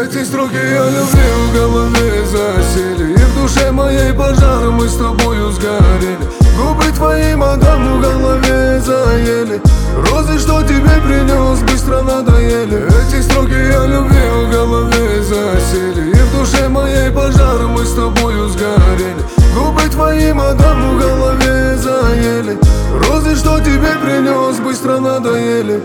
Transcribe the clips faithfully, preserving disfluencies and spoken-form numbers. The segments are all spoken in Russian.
Эти строки о любви в голове засели, и в душе моей пожаром мы с тобою сгорели. Губы твои, мадам, в голове заели, розы, что тебе принес, быстро надоели. Эти строки о любви в голове засели, и в душе моей пожаром мы с тобою сгорели. Губы твои, мадам, в голове заели, розы, что тебе принес, быстро надоели.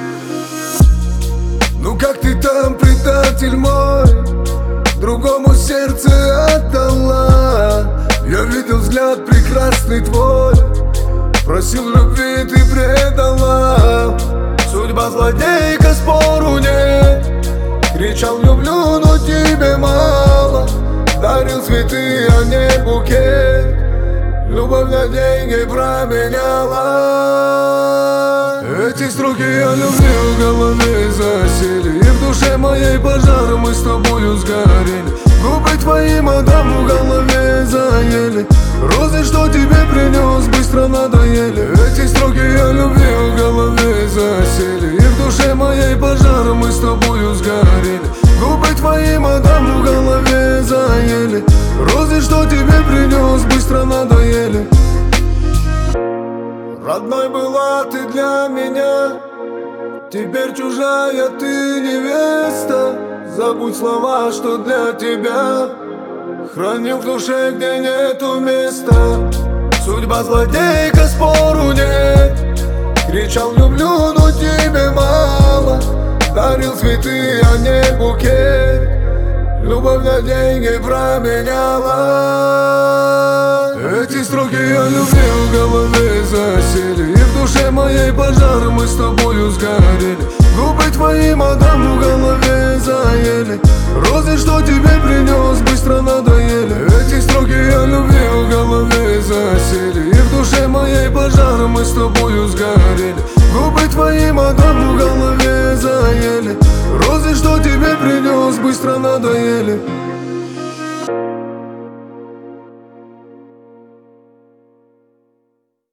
Ну как ты там, предатель мой, другому сердце отдала? Я видел взгляд прекрасный твой, просил любви, ты предала. Судьба злодейка, спору нет. Кричал люблю, но тебе мало. Дарил цветы, а не букет. Любовь на деньги променяла. Эти строки о любви в голове засели, и в душе моей пожаром мы с тобою сгорели. Губы твои, мадам, в голове заели, розы, что тебе принес, быстро надоели. Эти строки о любви в голове засели, и в душе моей пожаром мы с тобою сгорели. Губы твои, мадам, в голове заели, розы, что тебе принес, быстро надоели. Родной была ты для меня, теперь чужая ты невеста. Забудь слова, что для тебя хранил в душе, где нету места. Судьба злодейка, спору нет. Кричал люблю, но тебе мало. Дарил цветы, а не букет. Любовь на деньги променяла. Эти строки о любви в голове засели, и в душе моей пожаром мы с тобою сгорели. Губы твои, мадам, в голове заели, розы, что тебе принес, быстро надоели. Эти строки о любви в голове засели, и в душе моей пожаром мы с тобою сгорели. Губы твои, мадам, в голове заели, розы, что тебе принес, быстро надоели.